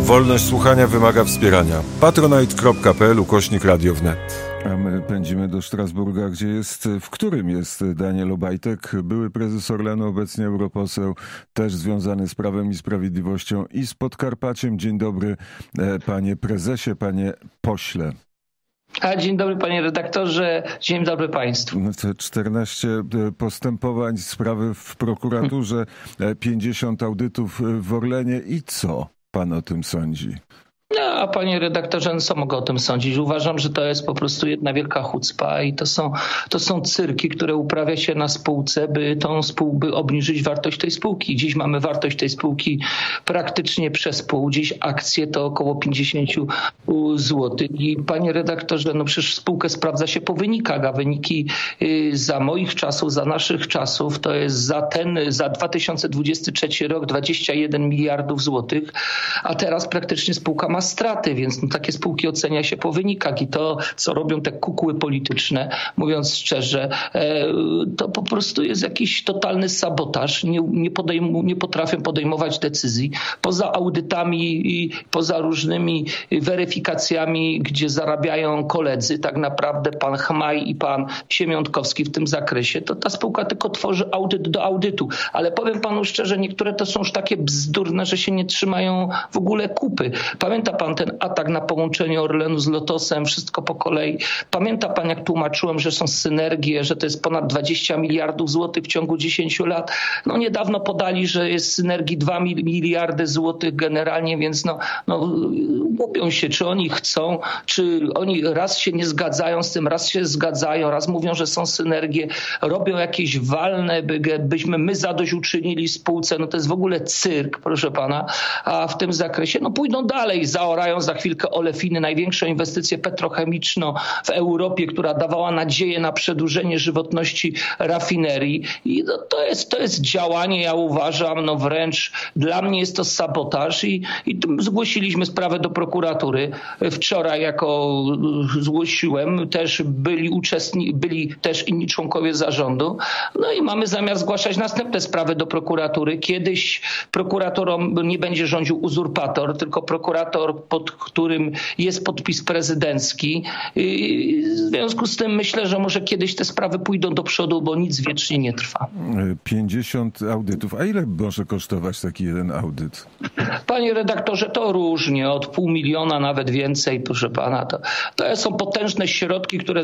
Wolność słuchania wymaga wspierania. patronite.pl/Radio wnet. A my pędzimy do Strasburga, w którym jest Daniel Obajtek, były prezes Orlenu, obecnie europoseł, też związany z Prawem i Sprawiedliwością i z Podkarpaciem. Dzień dobry, panie prezesie, panie pośle. Dzień dobry, panie redaktorze, dzień dobry państwu. 14 postępowań, sprawy w prokuraturze, 50 audytów w Orlenie i co pan o tym sądzi? No, panie redaktorze, co mogę o tym sądzić? Uważam, że to jest po prostu jedna wielka chucpa i to są cyrki, które uprawia się na spółce, by obniżyć wartość tej spółki. Dziś mamy wartość tej spółki praktycznie przez pół. Dziś akcje to około 50 zł. I panie redaktorze, no przecież spółkę sprawdza się po wynikach, a wyniki za moich czasów, za naszych czasów to jest za 2023 rok 21 miliardów złotych, a teraz praktycznie spółka ma straty, więc takie spółki ocenia się po wynikach i to, co robią te kukły polityczne, mówiąc szczerze, to po prostu jest jakiś totalny sabotaż. Nie potrafią podejmować decyzji. Poza audytami i poza różnymi weryfikacjami, gdzie zarabiają koledzy, tak naprawdę pan Chmaj i pan Siemiątkowski w tym zakresie, to ta spółka tylko tworzy audyt do audytu. Ale powiem panu szczerze, niektóre to są już takie bzdurne, że się nie trzymają w ogóle kupy. Pamięta pan ten atak na połączenie Orlenu z Lotosem, wszystko po kolei. Pamięta pan, jak tłumaczyłem, że są synergie, że to jest ponad 20 miliardów złotych w ciągu 10 lat. No niedawno podali, że jest synergii 2 miliardy złotych generalnie, więc łupią się, czy oni chcą, czy oni raz się nie zgadzają z tym, raz się zgadzają, raz mówią, że są synergie, robią jakieś walne, byśmy my zadośćuczynili spółce. No to jest w ogóle cyrk, proszę pana, a w tym zakresie pójdą dalej, zaorają za chwilkę olefiny, największą inwestycję petrochemiczną w Europie, która dawała nadzieję na przedłużenie żywotności rafinerii. I to jest działanie, ja uważam, wręcz dla mnie jest to sabotaż i zgłosiliśmy sprawę do prokuratury. Wczoraj zgłosiłem, też byli też inni członkowie zarządu. No i mamy zamiar zgłaszać następne sprawy do prokuratury. Kiedyś prokuratorą nie będzie rządził uzurpator, tylko prokurator, pod którym jest podpis prezydencki. W związku z tym myślę, że może kiedyś te sprawy pójdą do przodu, bo nic wiecznie nie trwa. 50 audytów. A ile może kosztować taki jeden audyt? Panie redaktorze, to różnie. Od 500 000, nawet więcej, proszę pana. To są potężne środki, które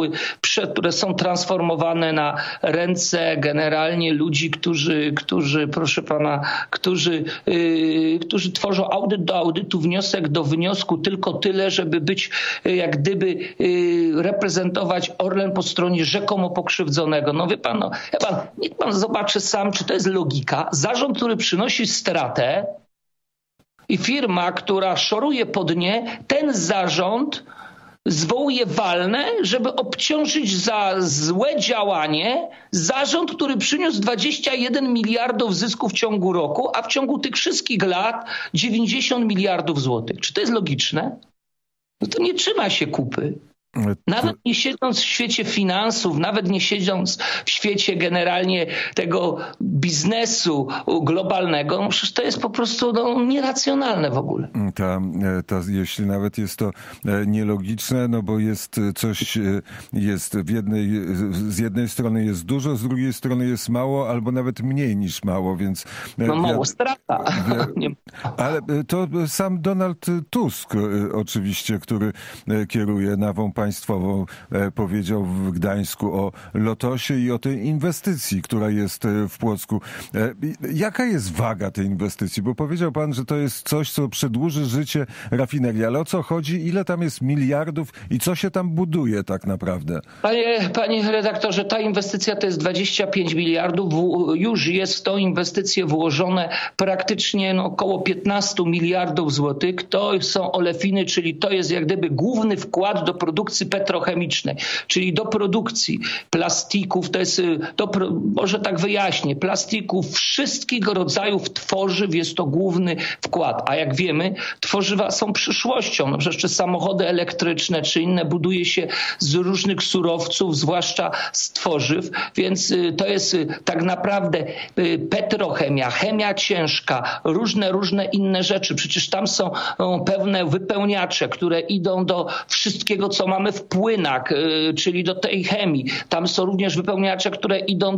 są transformowane na ręce generalnie ludzi, proszę pana, którzy tworzą audyt do audytu, wniosek do wniosku, tylko tyle, żeby być jak gdyby reprezentować Orlen po stronie rzekomo pokrzywdzonego. No wie pan, niech pan zobaczy sam, czy to jest logika. Zarząd, który przynosi stratę i firma, która szoruje pod nie, ten zarząd zwołuje walne, żeby obciążyć za złe działanie zarząd, który przyniósł 21 miliardów zysku w ciągu roku, a w ciągu tych wszystkich lat 90 miliardów złotych. Czy to jest logiczne? No to nie trzyma się kupy. Nawet nie siedząc w świecie finansów, nawet nie siedząc w świecie generalnie tego biznesu globalnego, przecież to jest po prostu nieracjonalne w ogóle. Jeśli nawet jest to nielogiczne, bo jest coś, z jednej strony jest dużo, z drugiej strony jest mało, albo nawet mniej niż mało, więc... mało strata. Ale to sam Donald Tusk oczywiście, który kieruje Nawą Państwową, powiedział w Gdańsku o Lotosie i o tej inwestycji, która jest w Płocku. Jaka jest waga tej inwestycji? Bo powiedział pan, że to jest coś, co przedłuży życie rafinerii. Ale o co chodzi? Ile tam jest miliardów i co się tam buduje tak naprawdę? Panie redaktorze, ta inwestycja to jest 25 miliardów. Już jest w tą inwestycję włożone praktycznie około 15 miliardów złotych. To są olefiny, czyli to jest jak gdyby główny wkład do produkcji produkcji petrochemicznej, czyli do produkcji plastików, może tak wyjaśnię, plastików, wszystkiego rodzajów tworzyw jest to główny wkład. A jak wiemy, tworzywa są przyszłością. No przecież czy samochody elektryczne, czy inne buduje się z różnych surowców, zwłaszcza z tworzyw, więc to jest tak naprawdę petrochemia, chemia ciężka, różne inne rzeczy. Przecież tam są pewne wypełniacze, które idą do wszystkiego, co mamy w płynach, czyli do tej chemii. Tam są również wypełniacze, które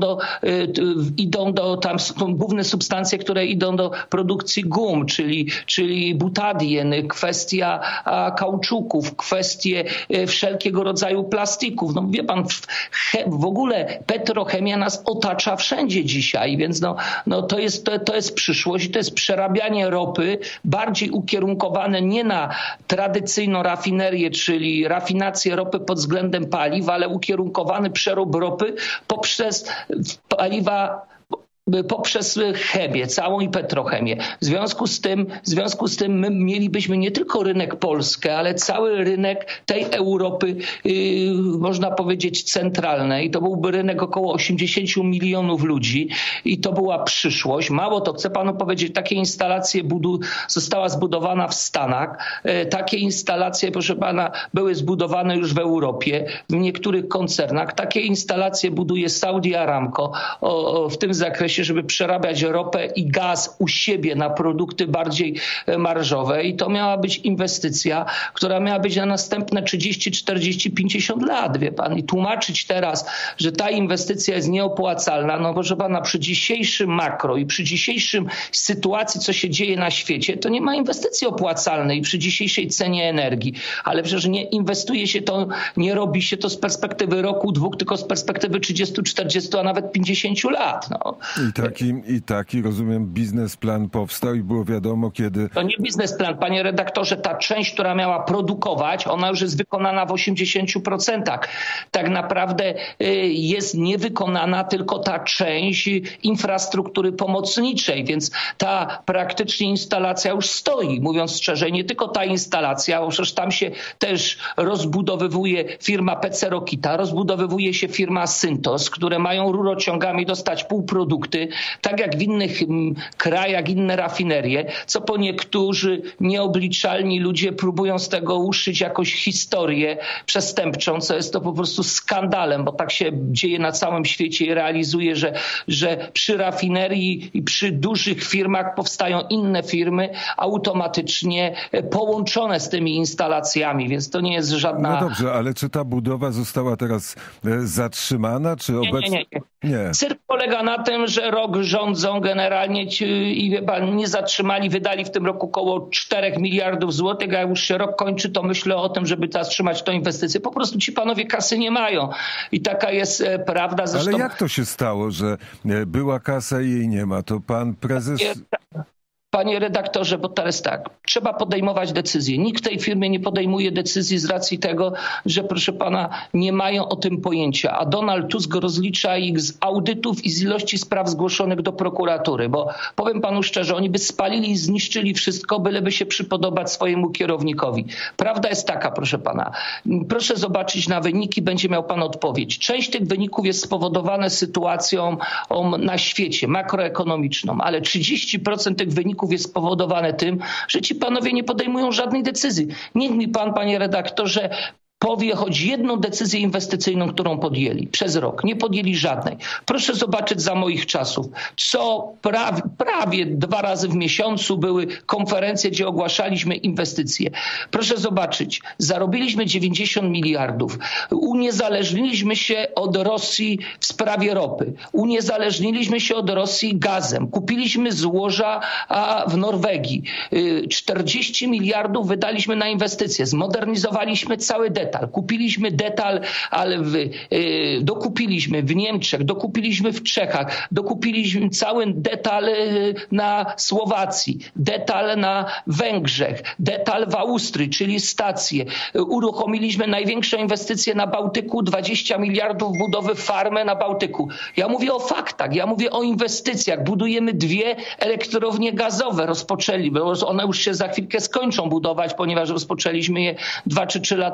tam są główne substancje, które idą do produkcji gum, czyli butadien, kwestia kauczuków, kwestie wszelkiego rodzaju plastików. No wie pan, w ogóle petrochemia nas otacza wszędzie dzisiaj, więc to jest przyszłość i to jest przerabianie ropy bardziej ukierunkowane nie na tradycyjną rafinerię, czyli rafinację ropy pod względem paliw, ale ukierunkowany przerób ropy poprzez chemię, całą i petrochemię. W związku z tym my mielibyśmy nie tylko rynek Polski, ale cały rynek tej Europy, można powiedzieć, centralnej. To byłby rynek około 80 milionów ludzi i to była przyszłość. Mało to, chcę panu powiedzieć, takie instalacje została zbudowana w Stanach. Takie instalacje, proszę pana, były zbudowane już w Europie, w niektórych koncernach. Takie instalacje buduje Saudi Aramco w tym zakresie, żeby przerabiać ropę i gaz u siebie na produkty bardziej marżowe i to miała być inwestycja, która miała być na następne 30, 40, 50 lat, wie pan. I tłumaczyć teraz, że ta inwestycja jest nieopłacalna, no proszę pana, przy dzisiejszym makro i przy dzisiejszym sytuacji, co się dzieje na świecie, to nie ma inwestycji opłacalnej przy dzisiejszej cenie energii. Ale przecież nie inwestuje się to, nie robi się to z perspektywy roku, dwóch, tylko z perspektywy 30, 40, a nawet 50 lat. No. I taki, rozumiem, biznesplan powstał i było wiadomo kiedy... To nie biznesplan, panie redaktorze, ta część, która miała produkować, ona już jest wykonana w 80%. Tak naprawdę jest niewykonana tylko ta część infrastruktury pomocniczej, więc ta praktycznie instalacja już stoi, mówiąc szczerze. Nie tylko ta instalacja, bo przecież tam się też rozbudowywuje firma PC Rokita, rozbudowywuje się firma Syntos, które mają rurociągami dostać półprodukty, tak jak w innych krajach, inne rafinerie, co po niektórzy nieobliczalni ludzie próbują z tego uszyć jakąś historię przestępczą, co jest to po prostu skandalem, bo tak się dzieje na całym świecie i realizuje, że przy rafinerii i przy dużych firmach powstają inne firmy automatycznie połączone z tymi instalacjami, więc to nie jest żadna... No dobrze, ale czy ta budowa została teraz zatrzymana, czy obecnie... Nie. Cyrk polega na tym, że rok rządzą generalnie i wie pan, nie zatrzymali, wydali w tym roku około 4 miliardów złotych, a jak już się rok kończy, to myślę o tym, żeby zatrzymać tę inwestycję. Po prostu ci panowie kasy nie mają i taka jest prawda. Zresztą... Ale jak to się stało, że była kasa i jej nie ma? To pan prezes... Panie redaktorze, bo teraz tak, trzeba podejmować decyzje. Nikt w tej firmie nie podejmuje decyzji z racji tego, że proszę pana, nie mają o tym pojęcia. A Donald Tusk rozlicza ich z audytów i z ilości spraw zgłoszonych do prokuratury. Bo powiem panu szczerze, oni by spalili i zniszczyli wszystko, byleby się przypodobać swojemu kierownikowi. Prawda jest taka, proszę pana. Proszę zobaczyć na wyniki, będzie miał pan odpowiedź. Część tych wyników jest spowodowane sytuacją na świecie, makroekonomiczną, ale 30% tych wyników jest spowodowane tym, że ci panowie nie podejmują żadnej decyzji. Niech mi pan, panie redaktorze, powie choć jedną decyzję inwestycyjną, którą podjęli przez rok. Nie podjęli żadnej. Proszę zobaczyć za moich czasów, co prawie 2 razy w miesiącu były konferencje, gdzie ogłaszaliśmy inwestycje. Proszę zobaczyć, zarobiliśmy 90 miliardów. Uniezależniliśmy się od Rosji w sprawie ropy. Uniezależniliśmy się od Rosji gazem. Kupiliśmy złoża w Norwegii. 40 miliardów wydaliśmy na inwestycje. Zmodernizowaliśmy cały detal. Kupiliśmy detal, ale dokupiliśmy w Niemczech, dokupiliśmy w Czechach, dokupiliśmy cały detal na Słowacji, detal na Węgrzech, detal w Austrii, czyli stacje. Uruchomiliśmy największą inwestycję na Bałtyku, 20 miliardów budowy farmy na Bałtyku. Ja mówię o faktach, ja mówię o inwestycjach. Budujemy 2 elektrownie gazowe. Rozpoczęli, bo one już się za chwilkę skończą budować, ponieważ rozpoczęliśmy je 2 czy 3 lata temu.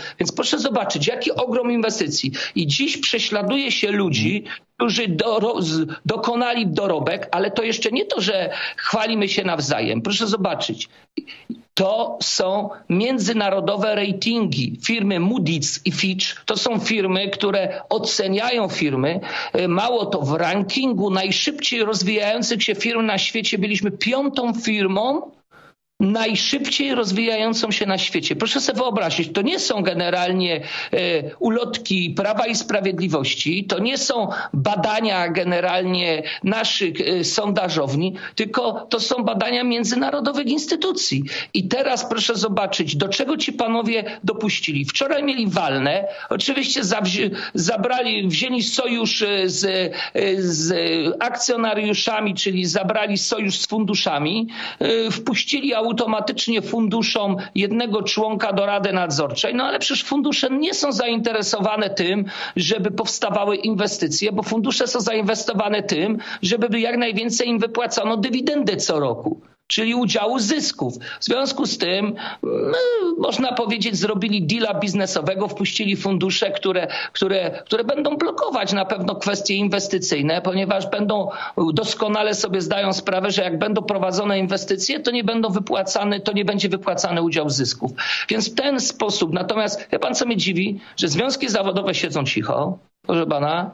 Więc proszę zobaczyć, jaki ogrom inwestycji. I dziś prześladuje się ludzi, którzy dokonali dorobek, ale to jeszcze nie to, że chwalimy się nawzajem. Proszę zobaczyć. To są międzynarodowe ratingi. Firmy Moody's i Fitch to są firmy, które oceniają firmy. Mało to, w rankingu najszybciej rozwijających się firm na świecie byliśmy 5. firmą najszybciej rozwijającą się na świecie. Proszę sobie wyobrazić, to nie są generalnie ulotki Prawa i Sprawiedliwości, to nie są badania generalnie naszych sondażowni, tylko to są badania międzynarodowych instytucji. I teraz proszę zobaczyć, do czego ci panowie dopuścili. Wczoraj mieli walne, oczywiście wzięli sojusz z akcjonariuszami, czyli zabrali sojusz z funduszami, wpuścili automatycznie funduszom jednego członka do Rady Nadzorczej, no ale przecież fundusze nie są zainteresowane tym, żeby powstawały inwestycje, bo fundusze są zainwestowane tym, żeby jak najwięcej im wypłacono dywidendy co roku, czyli udziału zysków. W związku z tym, można powiedzieć, zrobili deala biznesowego, wpuścili fundusze, które będą blokować na pewno kwestie inwestycyjne, ponieważ doskonale sobie zdają sprawę, że jak będą prowadzone inwestycje, to nie będzie wypłacany udział zysków. Więc w ten sposób, natomiast wie pan, co mnie dziwi, że związki zawodowe siedzą cicho, proszę pana,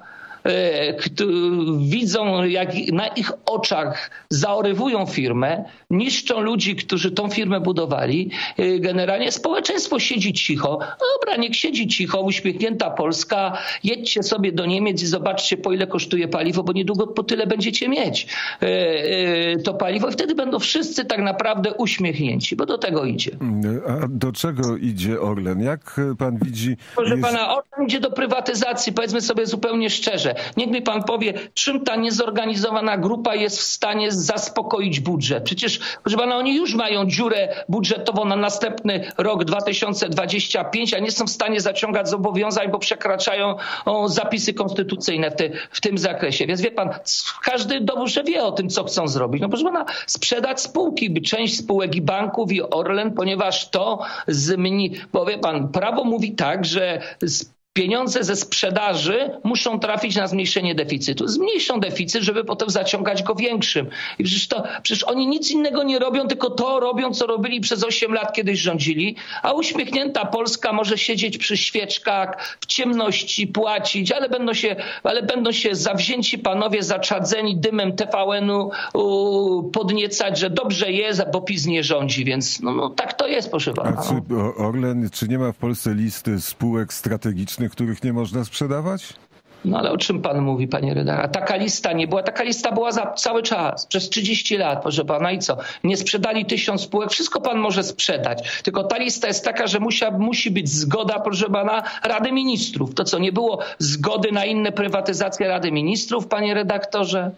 widzą, jak na ich oczach zaorywują firmę, niszczą ludzi, którzy tą firmę budowali. Generalnie społeczeństwo siedzi cicho. No dobra, niech siedzi cicho, uśmiechnięta Polska. Jedźcie sobie do Niemiec i zobaczcie, po ile kosztuje paliwo, bo niedługo po tyle będziecie mieć to paliwo i wtedy będą wszyscy tak naprawdę uśmiechnięci, bo do tego idzie. A do czego idzie Orlen? Jak pan widzi? Proszę pana, Orlen idzie do prywatyzacji, powiedzmy sobie zupełnie szczerze. Niech mi pan powie, czym ta niezorganizowana grupa jest w stanie zaspokoić budżet. Przecież, proszę pana, oni już mają dziurę budżetową na następny rok 2025, a nie są w stanie zaciągać zobowiązań, bo przekraczają zapisy konstytucyjne w tym zakresie. Więc wie pan, każdy dobrze wie o tym, co chcą zrobić. No proszę pana, sprzedać spółki, część spółek i banków i Orlen, ponieważ to bo wie pan, prawo mówi tak, że pieniądze ze sprzedaży muszą trafić na zmniejszenie deficytu. Zmniejszą deficyt, żeby potem zaciągać go większym. I przecież oni nic innego nie robią, tylko to robią, co robili przez 8 lat, kiedyś rządzili, a uśmiechnięta Polska może siedzieć przy świeczkach, w ciemności płacić, ale będą się zawzięci panowie zaczadzeni dymem TVN-u podniecać, że dobrze jest, bo PiS nie rządzi. Więc tak to jest, proszę pana. A Orlen, czy nie ma w Polsce listy spółek strategicznych, których nie można sprzedawać? No ale o czym pan mówi, panie redaktorze? Taka lista nie była. Taka lista była za cały czas, przez 30 lat, proszę pana. I co? Nie sprzedali 1000 spółek. Wszystko pan może sprzedać. Tylko ta lista jest taka, że musi być zgoda, proszę pana, Rady Ministrów. To co, nie było zgody na inne prywatyzacje Rady Ministrów, panie redaktorze?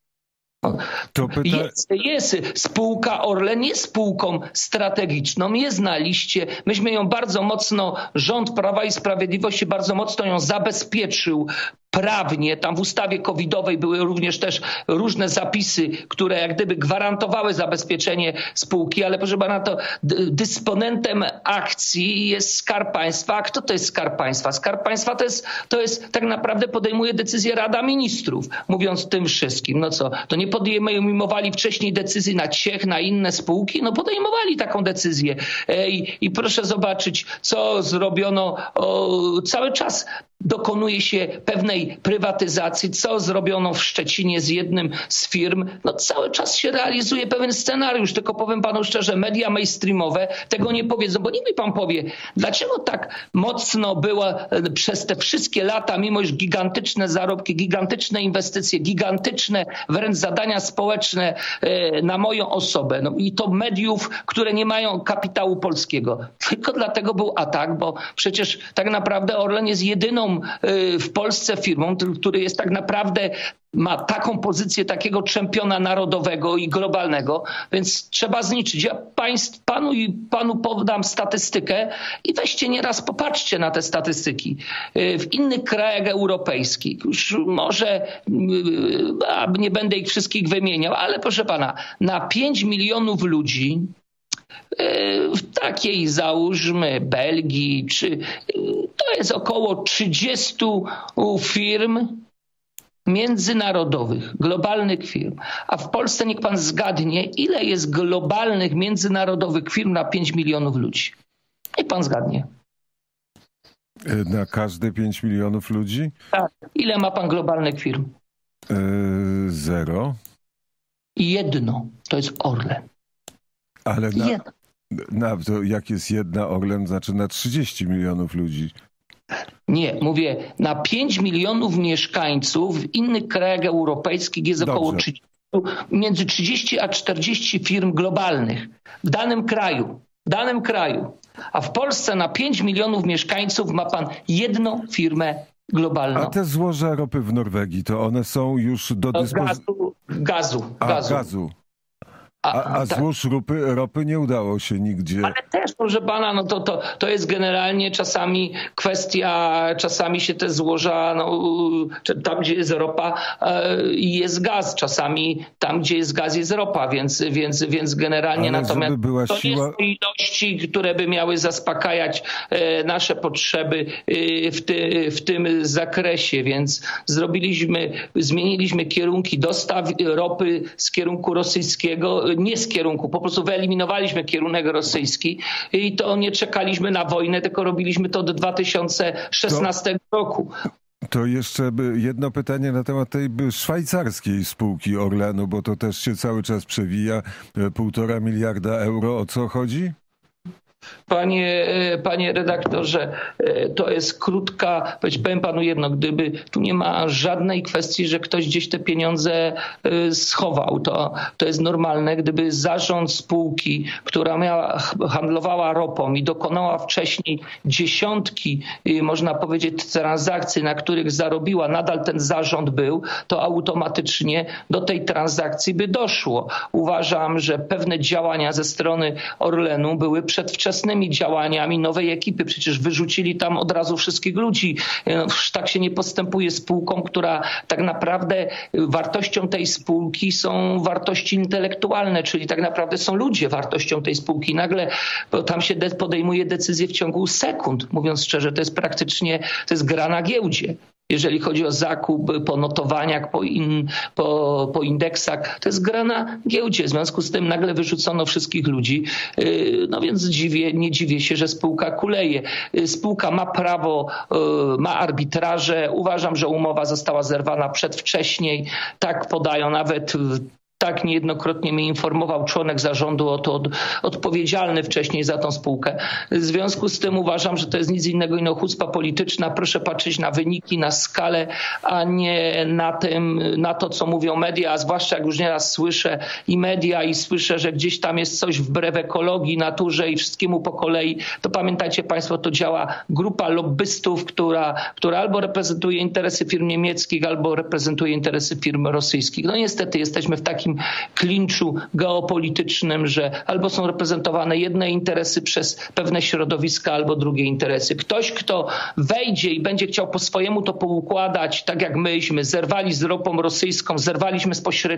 Jest spółka Orlen, jest spółką strategiczną, jest na liście. Myśmy ją bardzo mocno, rząd Prawa i Sprawiedliwości bardzo mocno ją zabezpieczył prawnie. Tam w ustawie covidowej były również też różne zapisy, które jak gdyby gwarantowały zabezpieczenie spółki, ale proszę pana, to dysponentem akcji jest Skarb Państwa. A kto to jest Skarb Państwa? Skarb Państwa to jest tak naprawdę podejmuje decyzję Rada Ministrów, mówiąc tym wszystkim. No co, to nie podejmowali wcześniej decyzji na Ciech, na inne spółki? No podejmowali taką decyzję. I proszę zobaczyć, co zrobiono cały czas. Dokonuje się pewnej prywatyzacji, co zrobiono w Szczecinie z jednym z firm. No cały czas się realizuje pewien scenariusz, tylko powiem panu szczerze, media mainstreamowe tego nie powiedzą, bo niech mi pan powie, dlaczego tak mocno była przez te wszystkie lata, mimo iż gigantyczne zarobki, gigantyczne inwestycje, gigantyczne wręcz zadania społeczne na moją osobę. No i to mediów, które nie mają kapitału polskiego. Tylko dlatego był atak, bo przecież tak naprawdę Orlen jest jedyną w Polsce firmą, który jest tak naprawdę ma taką pozycję takiego czempiona narodowego i globalnego, więc trzeba zniszczyć. Ja panu podam statystykę i weźcie nieraz popatrzcie na te statystyki. W innych krajach europejskich, już może nie będę ich wszystkich wymieniał, ale proszę pana, na 5 milionów ludzi w takiej załóżmy Belgii, to jest około 30 firm międzynarodowych, globalnych firm. A w Polsce niech pan zgadnie, ile jest globalnych, międzynarodowych firm na 5 milionów ludzi. Niech pan zgadnie. Na każde 5 milionów ludzi? Tak. Ile ma pan globalnych firm? 0. Jedno. To jest Orlen. Ale to jak jest jedna Orlen, znaczy na 30 milionów ludzi? Nie, mówię, na 5 milionów mieszkańców w innych krajach europejskich jest około 30, między 30 a 40 firm globalnych w danym kraju. A w Polsce na 5 milionów mieszkańców ma pan jedną firmę globalną. A te złoża ropy w Norwegii, to one są już do dyspozycji? Gazu. A złóż ropy nie udało się nigdzie. Ale też, proszę pana, no to jest generalnie czasami kwestia, czasami się te złoża, tam gdzie jest ropa jest gaz, czasami tam gdzie jest gaz jest ropa, więc generalnie ale natomiast to siła... nie są ilości, które by miały zaspokajać nasze potrzeby w tym zakresie, więc zmieniliśmy kierunki dostaw ropy z kierunku rosyjskiego, nie z kierunku, po prostu wyeliminowaliśmy kierunek rosyjski i to nie czekaliśmy na wojnę, tylko robiliśmy to do 2016 roku. To jeszcze jedno pytanie na temat tej szwajcarskiej spółki Orlenu, bo to też się cały czas przewija. 1,5 miliarda euro. O co chodzi? Panie redaktorze, to jest krótka, powiem panu jedno, gdyby tu nie ma żadnej kwestii, że ktoś gdzieś te pieniądze schował, to jest normalne, gdyby zarząd spółki, która handlowała ropą i dokonała wcześniej dziesiątki, można powiedzieć, transakcji, na których zarobiła, nadal ten zarząd był, to automatycznie do tej transakcji by doszło. Uważam, że pewne działania ze strony Orlenu były przedwczesnymi działaniami nowej ekipy. Przecież wyrzucili tam od razu wszystkich ludzi. Tak się nie postępuje spółką, która tak naprawdę wartością tej spółki są wartości intelektualne, czyli tak naprawdę są ludzie wartością tej spółki. Nagle tam się podejmuje decyzje w ciągu sekund. Mówiąc szczerze, to jest praktycznie, to jest gra na giełdzie. Jeżeli chodzi o zakup po notowaniach, po indeksach, to jest gra na giełdzie. W związku z tym nagle wyrzucono wszystkich ludzi. No więc nie dziwię się, że spółka kuleje. Spółka ma prawo, ma arbitraże. Uważam, że umowa została zerwana przedwcześnie. Tak podają nawet. Tak niejednokrotnie mnie informował członek zarządu odpowiedzialny wcześniej za tą spółkę. W związku z tym uważam, że to jest nic innego ino chucpa polityczna. Proszę patrzeć na wyniki, na skalę, a nie na to, co mówią media, a zwłaszcza jak już nieraz słyszę i media i słyszę, że gdzieś tam jest coś wbrew ekologii, naturze i wszystkiemu po kolei, to pamiętajcie państwo, to działa grupa lobbystów, która albo reprezentuje interesy firm niemieckich, albo reprezentuje interesy firm rosyjskich. No niestety jesteśmy w takim klinczu geopolitycznym, że albo są reprezentowane jedne interesy przez pewne środowiska, albo drugie interesy. Ktoś, kto wejdzie i będzie chciał po swojemu to poukładać, tak jak myśmy zerwali z ropą rosyjską, zerwaliśmy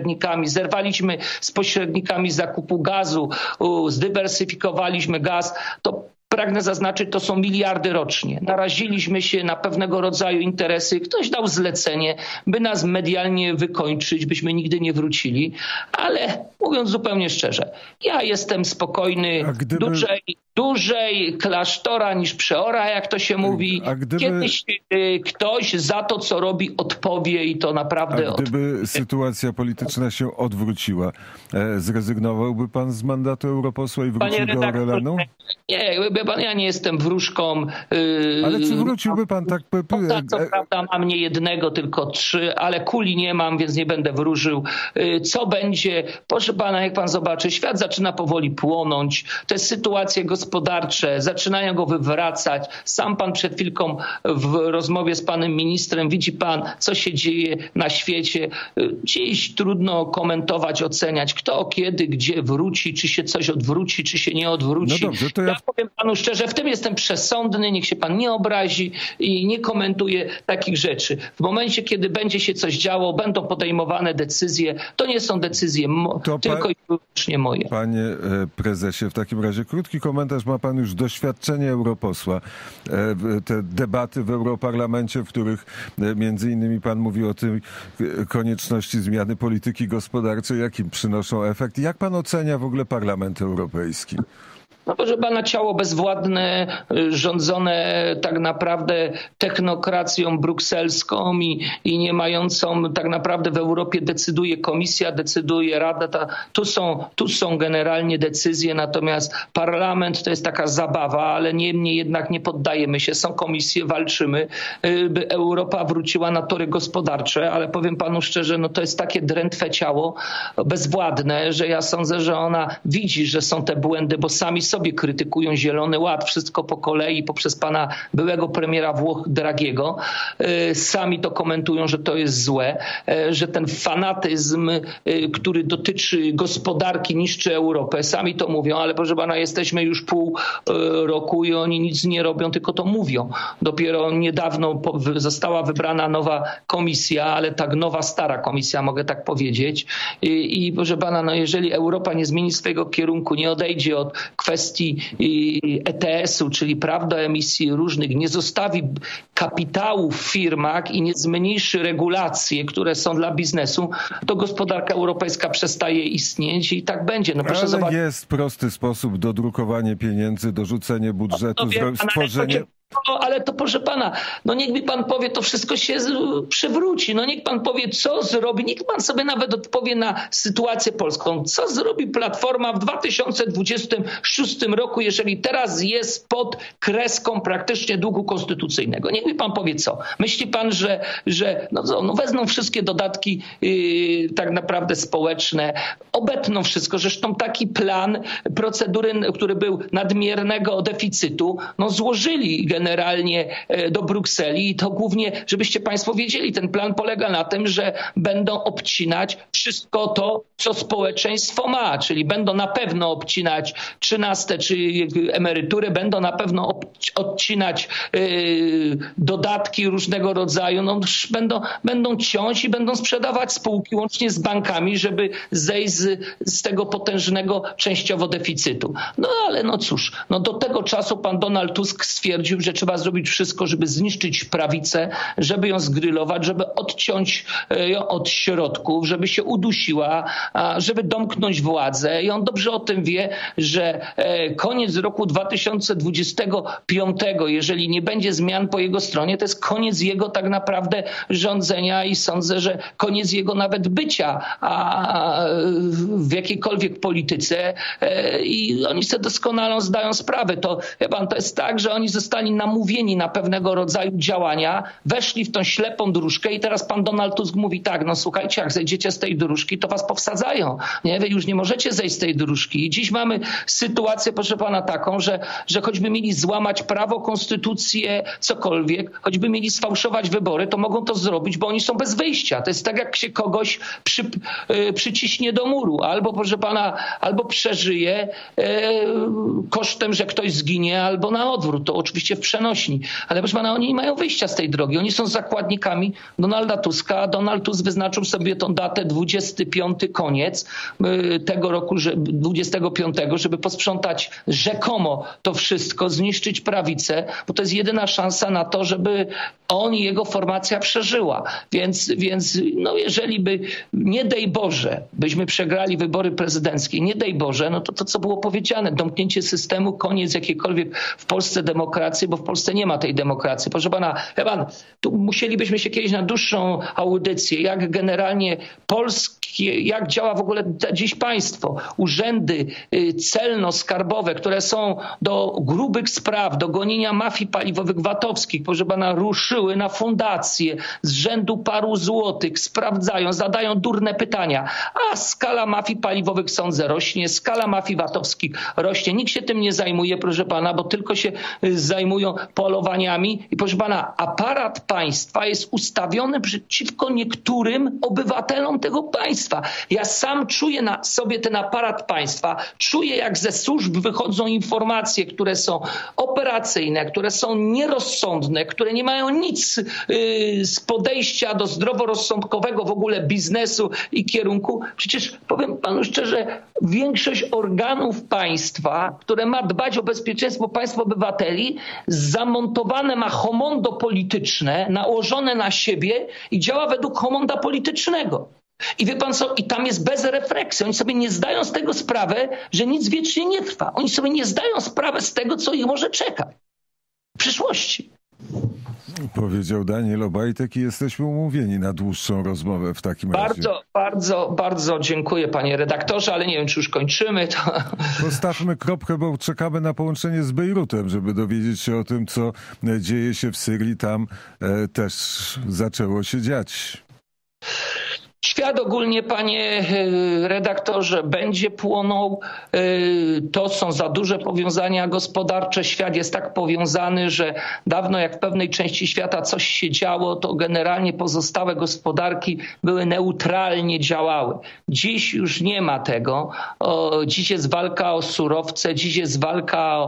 z pośrednikami zakupu gazu, zdywersyfikowaliśmy gaz, to pragnę zaznaczyć, to są miliardy rocznie. Naraziliśmy się na pewnego rodzaju interesy. Ktoś dał zlecenie, by nas medialnie wykończyć, byśmy nigdy nie wrócili. Ale mówiąc zupełnie szczerze, ja jestem spokojny, dłużej klasztora niż przeora, jak to się mówi. Kiedyś ktoś za to, co robi, odpowie i to naprawdę... A gdyby sytuacja polityczna się odwróciła, zrezygnowałby pan z mandatu europosła i wrócił do Orlenu? Nie, ja nie jestem wróżką. Ale czy wróciłby pan tak? Co prawda mam nie jednego, tylko 3, ale kuli nie mam, więc nie będę wróżył. Co będzie? Proszę pana, jak pan zobaczy, świat zaczyna powoli płonąć. Te sytuacje gospodarcze zaczynają go wywracać. Sam pan przed chwilką w rozmowie z panem ministrem widzi pan, co się dzieje na świecie. Dziś trudno komentować, oceniać, kto, kiedy, gdzie wróci, czy się coś odwróci, czy się nie odwróci. No dobrze, to ja powiem panu szczerze, w tym jestem przesądny, niech się pan nie obrazi i nie komentuje takich rzeczy. W momencie, kiedy będzie się coś działo, będą podejmowane decyzje, to nie są decyzje tylko i wyłącznie moje. Panie prezesie, w takim razie krótki komentarz. Ma pan już doświadczenie europosła. Te debaty w Europarlamencie, w których między innymi pan mówi o tej konieczności zmiany polityki gospodarczej, jaki przynoszą efekt. Jak pan ocenia w ogóle Parlament Europejski? No proszę pana, ciało bezwładne, rządzone tak naprawdę technokracją brukselską i nie mającą tak naprawdę w Europie decyduje Komisja, decyduje Rada. Tu są generalnie decyzje, natomiast Parlament to jest taka zabawa, ale niemniej jednak nie poddajemy się. Są komisje, walczymy, by Europa wróciła na tory gospodarcze, ale powiem panu szczerze, no to jest takie drętwe ciało bezwładne, że ja sądzę, że ona widzi, że są te błędy, bo sami sobie krytykują Zielony Ład, wszystko po kolei poprzez pana byłego premiera Włoch Draghiego. Sami to komentują, że to jest złe, że ten fanatyzm, który dotyczy gospodarki, niszczy Europę. Sami to mówią, ale proszę pana, jesteśmy już pół roku i oni nic nie robią, tylko to mówią. Dopiero niedawno została wybrana nowa komisja, ale tak nowa, stara komisja, mogę tak powiedzieć. I proszę pana, no jeżeli Europa nie zmieni swojego kierunku, nie odejdzie od kwestii ETS-u, czyli praw do emisji różnych, nie zostawi kapitału w firmach i nie zmniejszy regulacje, które są dla biznesu, to gospodarka europejska przestaje istnieć i tak będzie. No proszę zobaczyć. Jest prosty sposób: dodrukowanie pieniędzy, dorzucenie budżetu, stworzenie... Ale to proszę pana, no niech mi pan powie, to wszystko się przewróci. No niech pan powie, co zrobi, niech pan sobie nawet odpowie na sytuację polską. Co zrobi Platforma w 2026 roku, jeżeli teraz jest pod kreską praktycznie długu konstytucyjnego? Niech mi pan powie, co. Myśli pan, że wezmą wszystkie dodatki tak naprawdę społeczne, obetną wszystko. Zresztą taki plan procedury, który był nadmiernego deficytu, złożyli generalnie do Brukseli i to głównie, żebyście państwo wiedzieli, ten plan polega na tym, że będą obcinać wszystko to, co społeczeństwo ma, czyli będą na pewno obcinać 13 czy emerytury, będą na pewno odcinać dodatki różnego rodzaju, będą ciąć i będą sprzedawać spółki łącznie z bankami, żeby zejść z tego potężnego częściowo deficytu. No ale cóż, do tego czasu pan Donald Tusk stwierdził, że trzeba zrobić wszystko, żeby zniszczyć prawicę, żeby ją zgrylować, żeby odciąć ją od środków, żeby się udusiła, żeby domknąć władzę. I on dobrze o tym wie, że koniec roku 2025, jeżeli nie będzie zmian po jego stronie, to jest koniec jego tak naprawdę rządzenia i sądzę, że koniec jego nawet bycia w jakiejkolwiek polityce. I oni sobie doskonale zdają sprawę. To jest tak, że oni zostali namówieni na pewnego rodzaju działania, weszli w tą ślepą dróżkę i teraz pan Donald Tusk mówi tak, słuchajcie, jak zejdziecie z tej dróżki, to was powsadzają. Nie? Wy już nie możecie zejść z tej dróżki. I dziś mamy sytuację, proszę pana, taką, że choćby mieli złamać prawo, konstytucję, cokolwiek, choćby mieli sfałszować wybory, to mogą to zrobić, bo oni są bez wyjścia. To jest tak, jak się kogoś przyciśnie do muru. Albo, proszę pana, albo przeżyje kosztem, że ktoś zginie, albo na odwrót. To oczywiście w przenośni. Ale proszę pana, oni nie mają wyjścia z tej drogi. Oni są zakładnikami Donalda Tuska. Donald Tusk wyznaczył sobie tą datę 25 koniec tego roku, 25, żeby posprzątać rzekomo to wszystko, zniszczyć prawicę, bo to jest jedyna szansa na to, żeby on i jego formacja przeżyła. Więc jeżeli by, nie dej Boże, byśmy przegrali wybory prezydenckie, nie dej Boże, to co było powiedziane, domknięcie systemu, koniec jakiejkolwiek w Polsce demokracji, bo w Polsce nie ma tej demokracji. Proszę pana, tu musielibyśmy się kiedyś na dłuższą audycję, jak generalnie jak działa w ogóle dziś państwo. Urzędy celno-skarbowe, które są do grubych spraw, do gonienia mafii paliwowych VAT-owskich, proszę pana, ruszyły na fundacje z rzędu paru złotych, sprawdzają, zadają durne pytania, a skala mafii paliwowych, sądzę, rośnie, skala mafii VAT-owskich rośnie. Nikt się tym nie zajmuje, proszę pana, bo tylko się zajmuje dysponują polowaniami i proszę pana, aparat państwa jest ustawiony przeciwko niektórym obywatelom tego państwa. Ja sam czuję na sobie ten aparat państwa, czuję jak ze służb wychodzą informacje, które są operacyjne, które są nierozsądne, które nie mają nic z podejścia do zdroworozsądkowego w ogóle biznesu i kierunku. Przecież powiem panu szczerze, większość organów państwa, które ma dbać o bezpieczeństwo państwa obywateli, zamontowane ma homondo polityczne, nałożone na siebie i działa według homonda politycznego. I wie pan co, i tam jest bez refleksji. Oni sobie nie zdają z tego sprawy, że nic wiecznie nie trwa. Oni sobie nie zdają sprawy z tego, co ich może czekać w przyszłości. Powiedział Daniel Obajtek i jesteśmy umówieni na dłuższą rozmowę w takim razie. Bardzo dziękuję panie redaktorze, ale nie wiem, czy już kończymy. Postawmy kropkę, bo czekamy na połączenie z Bejrutem, żeby dowiedzieć się o tym, co dzieje się w Syrii. Tam też zaczęło się dziać. Świat ogólnie, panie redaktorze, będzie płonął. To są za duże powiązania gospodarcze. Świat jest tak powiązany, że dawno jak w pewnej części świata coś się działo, to generalnie pozostałe gospodarki były neutralnie działały. Dziś już nie ma tego. Dziś jest walka o surowce, dziś jest walka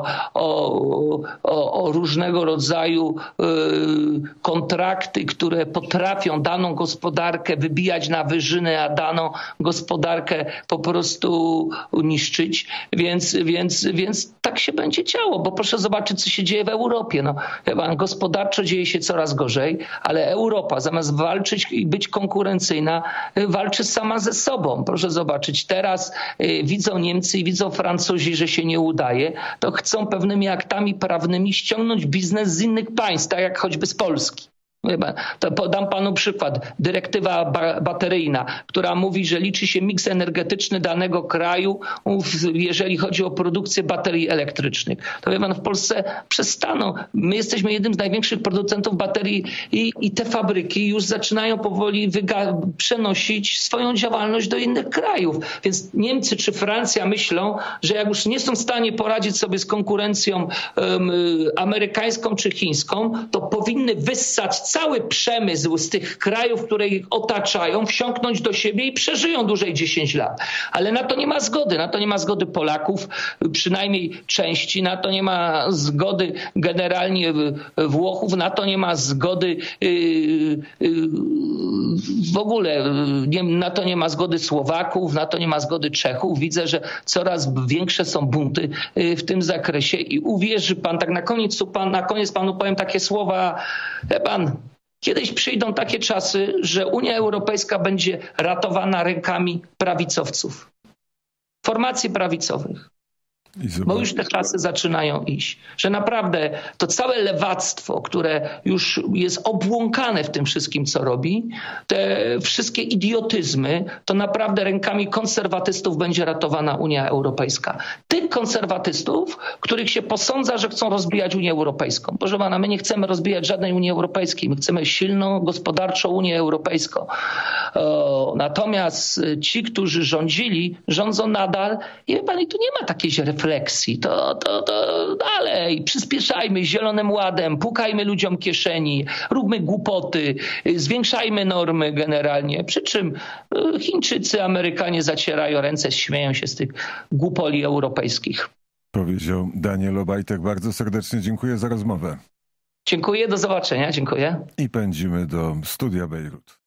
o różnego rodzaju kontrakty, które potrafią daną gospodarkę wybijać na wyżyny, a daną gospodarkę po prostu niszczyć. Więc tak się będzie działo, bo proszę zobaczyć, co się dzieje w Europie. No, chyba gospodarczo dzieje się coraz gorzej, ale Europa zamiast walczyć i być konkurencyjna, walczy sama ze sobą. Proszę zobaczyć, teraz widzą Niemcy i widzą Francuzi, że się nie udaje, to chcą pewnymi aktami prawnymi ściągnąć biznes z innych państw, tak jak choćby z Polski. To podam panu przykład. Dyrektywa bateryjna, która mówi, że liczy się miks energetyczny danego kraju, jeżeli chodzi o produkcję baterii elektrycznych. To wie pan, w Polsce przestaną. My jesteśmy jednym z największych producentów baterii i te fabryki już zaczynają powoli przenosić swoją działalność do innych krajów. Więc Niemcy czy Francja myślą, że jak już nie są w stanie poradzić sobie z konkurencją amerykańską czy chińską, to powinny wyssać cały przemysł z tych krajów, które ich otaczają, wsiąknąć do siebie i przeżyją dłużej 10 lat. Ale na to nie ma zgody. Na to nie ma zgody Polaków, przynajmniej części. Na to nie ma zgody generalnie Włochów. Na to nie ma zgody w ogóle. Na to nie ma zgody Słowaków. Na to nie ma zgody Czechów. Widzę, że coraz większe są bunty w tym zakresie i uwierzy pan, tak na koniec panu powiem takie słowa. Pan, kiedyś przyjdą takie czasy, że Unia Europejska będzie ratowana rękami prawicowców, formacji prawicowych. Bo już te klasy zaczynają iść. Że naprawdę to całe lewactwo, które już jest obłąkane w tym wszystkim, co robi, te wszystkie idiotyzmy, to naprawdę rękami konserwatystów będzie ratowana Unia Europejska. Tych konserwatystów, których się posądza, że chcą rozbijać Unię Europejską. Proszę pana, my nie chcemy rozbijać żadnej Unii Europejskiej. My chcemy silną, gospodarczą Unię Europejską. Natomiast ci, którzy rządzili, rządzą nadal i wie pan, i tu nie ma takiej refleksji. To dalej, przyspieszajmy zielonym ładem, pukajmy ludziom kieszeni, róbmy głupoty, zwiększajmy normy generalnie. Przy czym Chińczycy, Amerykanie zacierają ręce, śmieją się z tych głupoli europejskich. Powiedział Daniel Obajtek. Bardzo serdecznie dziękuję za rozmowę. Dziękuję, do zobaczenia, dziękuję. I pędzimy do studia Bejrut.